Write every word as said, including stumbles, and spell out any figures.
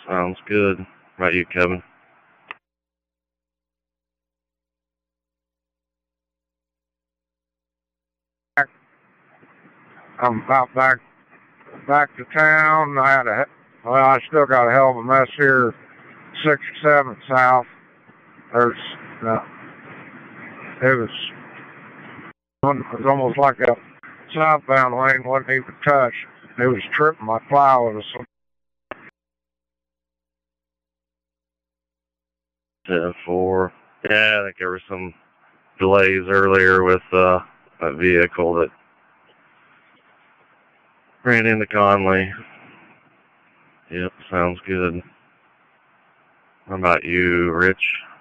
Sounds good. How about you, Kevin? I'm about back back to town. I had a well, I still got a hell of a mess here, sixty-seventh South. There's uh, it was it was almost like a southbound lane wasn't even touched. It was tripping my plow with a ten four. Yeah, I think there were some delays earlier with uh, a vehicle that ran into Conley. Yep, sounds good. How about you, Rich?